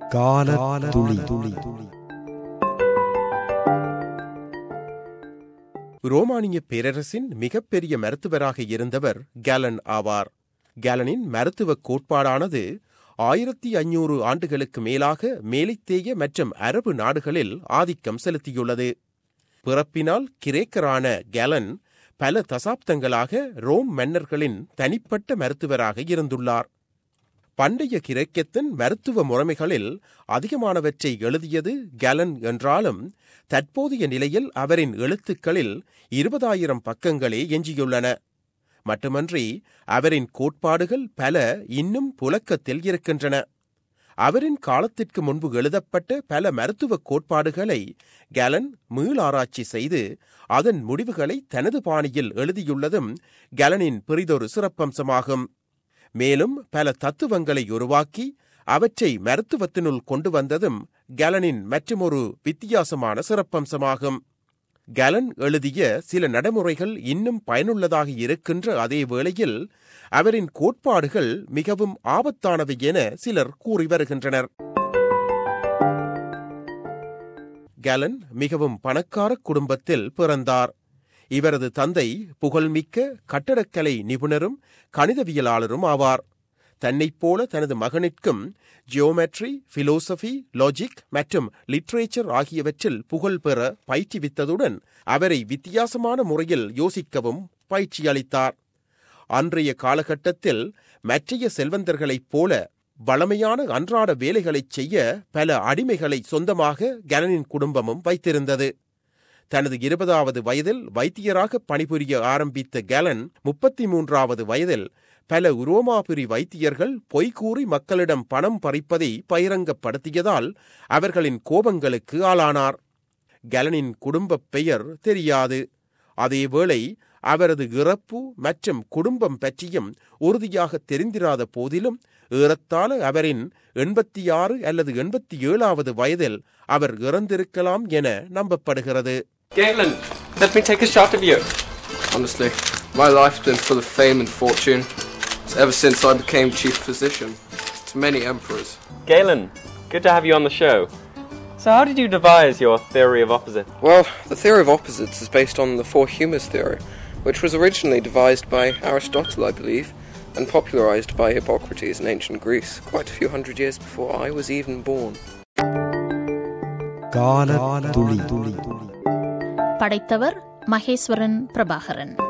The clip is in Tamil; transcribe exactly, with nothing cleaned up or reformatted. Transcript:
காலத்துளி. ரோமானிய பேரரசின் மிகப்பெரிய மருத்துவராக இருந்தவர் கேலன் ஆவார். கேலனின் மருத்துவ கோட்பாடானது ஆயிரத்தி ஐநூறு ஆண்டுகளுக்கு மேலாக மேலைத்தேய மற்றும் அரபு நாடுகளில் ஆதிக்கம் செலுத்தியுள்ளது. பிறப்பினால் கிரேக்கரான கேலன் பல தசாப்தங்களாக ரோம் மன்னர்களின் தனிப்பட்ட மருத்துவராக இருந்துள்ளார். பண்டைய கிரேக்கத்தின் மருத்துவ முறைமைகளில் அதிகமானவற்றை எழுதியது கேலன் என்றாலும் தற்போதைய நிலையில் அவரின் எழுத்துக்களில் இருபதாயிரம் பக்கங்களே எஞ்சியுள்ளன. மட்டுமன்றி அவரின் கோட்பாடுகள் பல இன்னும் புழக்கத்தில் இருக்கின்றன. அவரின் காலத்திற்கு முன்பு எழுதப்பட்ட பல மருத்துவ கோட்பாடுகளை கேலன் மீளாராய்ச்சி செய்து அதன் முடிவுகளை தனது பாணியில் எழுதியுள்ளதும் கேலனின் பெரிதொரு சிறப்பம்சமாகும். மேலும் பல தத்துவங்களை உருவாக்கி அவற்றை மருத்துவத்தினுள் கொண்டு வந்ததும் கேலனின் மற்றுமொரு வித்தியாசமான சிறப்பம்சமாகும். கேலன் எழுதிய சில நடைமுறைகள் இன்னும் பயனுள்ளதாக இருக்கின்ற அதே வேளையில் அவரின் கோட்பாடுகள் மிகவும் ஆபத்தானவை என சிலர் கூறி வருகின்றனர். கேலன் மிகவும் பணக்கார குடும்பத்தில் பிறந்தார். இவரது தந்தை புகழ்மிக்க கட்டடக்கலை நிபுணரும் கணிதவியலாளரும் ஆவார். தன்னைப் போல தனது மகனிற்கும் ஜியோமெட்ரி, பிலோசபி, லாஜிக் மற்றும் லிட்ரேச்சர் ஆகியவற்றில் புகழ் பெற பயிற்றுவித்ததுடன் அவரை வித்தியாசமான முறையில் யோசிக்கவும் பயிற்சி அளித்தார். அன்றைய காலகட்டத்தில் மற்றைய செல்வந்தர்களைப் போல வளமையான அன்றாட வேலைகளைச் செய்ய பல அடிமைகளை சொந்தமாக கேலனின் குடும்பமும் வைத்திருந்தது. தனது இருபதாவது வயதில் வைத்தியராக பணிபுரிய ஆரம்பித்த கேலன் முப்பத்தி மூன்றாவது வயதில் பல உரோமாபுரி வைத்தியர்கள் பொய்கூறி மக்களிடம் பணம் பறிப்பதை பகிரங்கப்படுத்தியதால் அவர்களின் கோபங்களுக்கு ஆளானார். கேலனின் குடும்பப் பெயர் தெரியாது. அதேவேளை அவரது இறப்பு மற்றும் குடும்பம் பற்றியும் உறுதியாக தெரிந்திராத போதிலும் ஏறத்தாழ அவரின் எண்பத்தி ஆறு அல்லது எண்பத்தி ஏழாவது வயதில் அவர் இறந்திருக்கலாம் என நம்பப்படுகிறது. Galen, let me take a shot of you. Honestly, my life's been full of fame and fortune. Ever since I became chief physician to many emperors. Galen, good to have you on the show. So how did you devise your theory of opposites? Well, the theory of opposites is based on the four humours theory, which was originally devised by Aristotle, I believe, and popularised by Hippocrates in ancient Greece, quite a few hundred years before I was even born. காலத்துளி. படைத்தவர் மகேஸ்வரன் பிரபாகரன்.